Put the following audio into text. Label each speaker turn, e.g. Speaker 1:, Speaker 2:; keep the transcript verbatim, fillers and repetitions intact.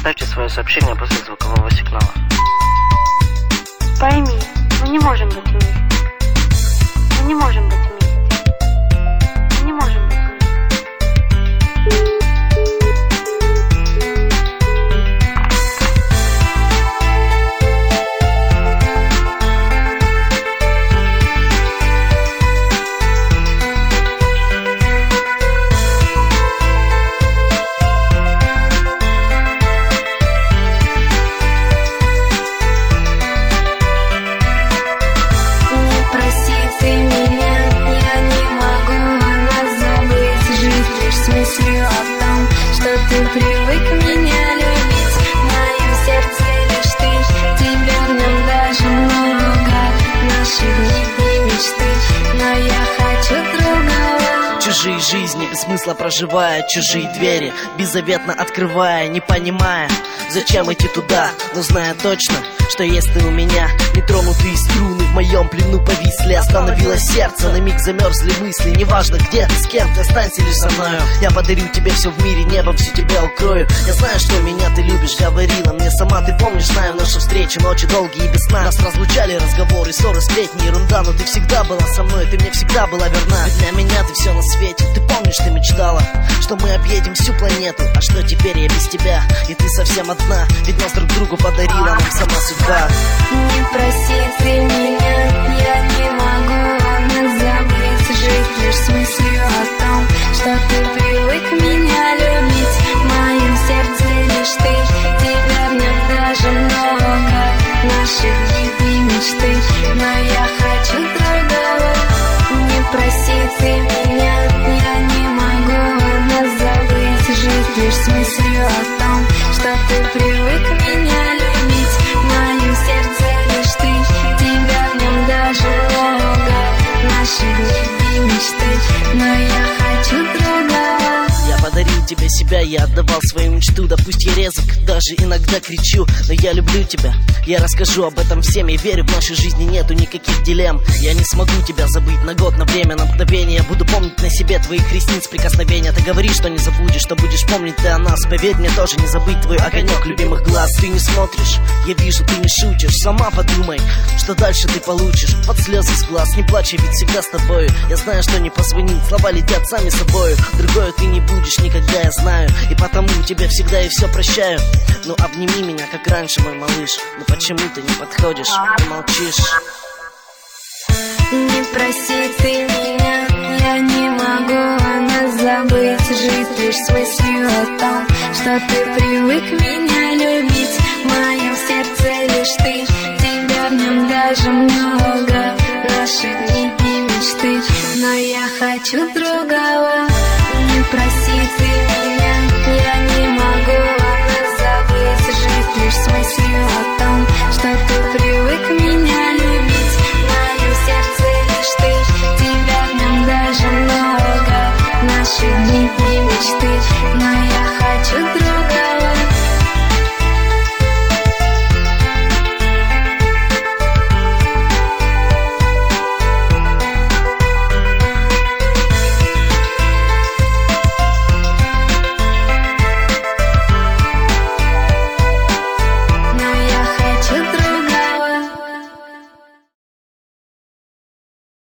Speaker 1: Оставьте свое сообщение после звукового сигнала.
Speaker 2: Пойми, мы не можем быть вместе. Мы не можем быть вместе. Мы не можем быть вместе.
Speaker 3: Ты привык меня любить, в моем сердце лишь ты. Тебя в нем даже много, наши дни и мечты, но я хочу другого.
Speaker 4: Чужие жизни без смысла проживая, чужие двери беззаветно открывая, не понимая, зачем идти туда, но зная точно, что есть ты у меня. Нетронутые струны в моем плену повисли, остановилось сердце, на миг замерзли мысли. Неважно где ты, с кем ты, останься лишь со мною. Я подарю тебе все в мире, небом всю тебя укрою. Я знаю, что меня ты любишь, говорила мне сама. Ты помнишь, знаю наши встречи, ночи долгие и без сна. Нас разлучали разговоры, ссоры, сплетни, ерунда. Но ты всегда была со мной, ты мне всегда была верна. Ведь для меня ты все на свете. Ты помнишь, ты мечтала, что мы объедем всю планету. А что теперь я без тебя, и ты совсем одна. Ведь нас друг другу подарила нам сама судьба.
Speaker 3: Не проси ты меня, я не могу нас забыть. Жить лишь с мыслью о том, что ты привык меня любить. В моем сердце лишь ты, тебя в нем даже много. Наши дни и мечты, но я хочу другого. Не проси ты меня, я не могу нас забыть. Жить лишь с мыслью о том, что ты привык меня любить. В моем сердце лишь ты, тебя в нем даже много. Наши дни и мечты, но я хочу другого.
Speaker 4: Я подарил тебе себя, я отдавал свою мечту. Да пусть я резок, даже иногда кричу, но я люблю тебя, я расскажу об этом всем. Я верю, в нашей жизни нету никаких дилемм. Я не смогу тебя забыть на год, на время, на мгновение. Я буду помнить на себе твоих ресниц прикосновения. Ты говоришь, что не забудешь, что будешь помнить ты о нас. Поверь мне, тоже не забыть твой огонек любимых глаз. Ты не смотришь, я вижу, ты не шутишь. Сама подумай, что дальше ты получишь. Под слезы с глаз, не плачь, я ведь всегда с тобою. Я знаю, что не позвонить, слова летят сами собою. Другое ты не будешь никогда, я знаю, и потому тебе всегда и все прощаю. Ну обними меня, как раньше, мой малыш. Но почему ты не подходишь и молчишь?
Speaker 3: Не проси ты меня, я не могу нас забыть. Жить лишь с мыслью о том, что ты привык меня любить. В моем сердце лишь ты, тебя в нем даже много. Наши дни и мечты, но я хочу другого.